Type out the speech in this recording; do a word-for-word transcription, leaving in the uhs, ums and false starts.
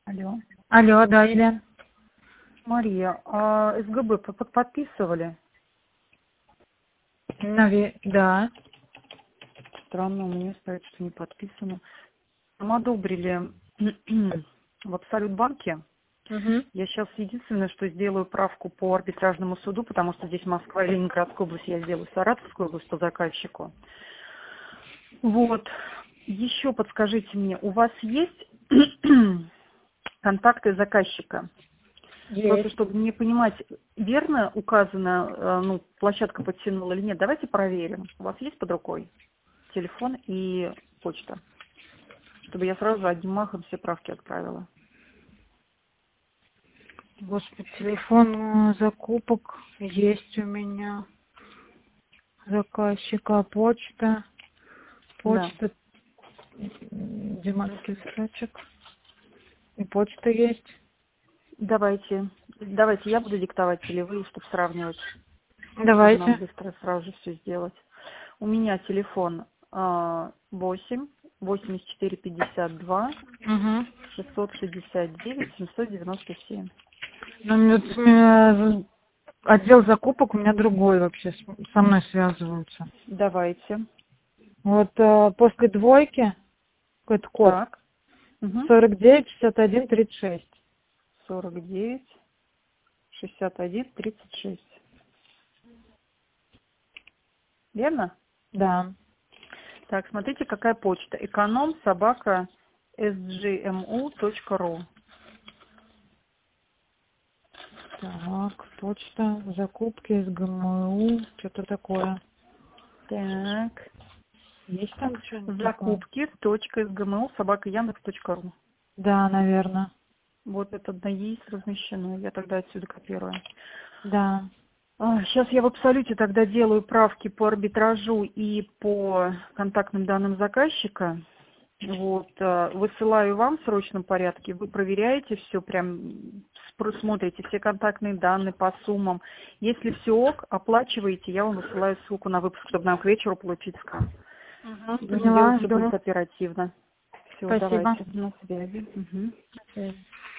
Алло. Алло, да, Елена. Мария, а СГБ п- под- подписывали? Наве- Да. Странно, у меня стоит, что не подписано. Нам одобрили в Абсолют-банке. Угу. Я сейчас единственное, что сделаю правку по арбитражному суду, потому что здесь Москва и Ленинградская область, я сделаю Саратовскую область по заказчику. Вот. Еще подскажите мне, у вас есть контакты заказчика? Просто Есть. чтобы мне понимать, верно указана, э, ну, площадка подтянула или нет, давайте проверим. У вас есть под рукой телефон и почта? Чтобы я сразу одним махом все правки отправила. Господи, телефон э, закупок есть у меня. Заказчика, почта. Да. Почта. м, Диманский строчек. И почта есть. Давайте. Давайте я буду диктовать или вы, чтобы сравнивать, чтобы нам Давайте. быстро сразу же все сделать. У меня телефон а, восемь восемьдесят четыре пятьдесят два Угу. шестьсот шестьдесят девять семьсот девяносто семь. Ну, у меня тут, э, отдел закупок у меня другой вообще. с- Со мной связываются. Давайте. Вот э, после двойки какой-то код. Так. Угу. сорок девять шестьдесят один тридцать шесть. сорок девять шестьдесят один тридцать шесть. Верно? Да. Так, смотрите, какая почта. Эконом собака эс джи эм у точка ру. Так, почта, закупки, СГМУ, что-то такое. Так. Есть там что-нибудь такое? Закупки. Точка сгму собака яндекс точка ру. Да, наверное. Вот это на есть размещено. Я тогда отсюда копирую. Да. Сейчас я в абсолюте тогда делаю правки по арбитражу и по контактным данным заказчика. Вот, э, высылаю вам в срочном порядке, вы проверяете все, прям спро- смотрите все контактные данные по суммам. Если все ок, оплачиваете, я вам высылаю ссылку на выпуск, чтобы нам к вечеру получить скан. Угу, Будем делать поняла, все жду. будет оперативно. Все, Спасибо. давайте, на связи. Мгм. До связи.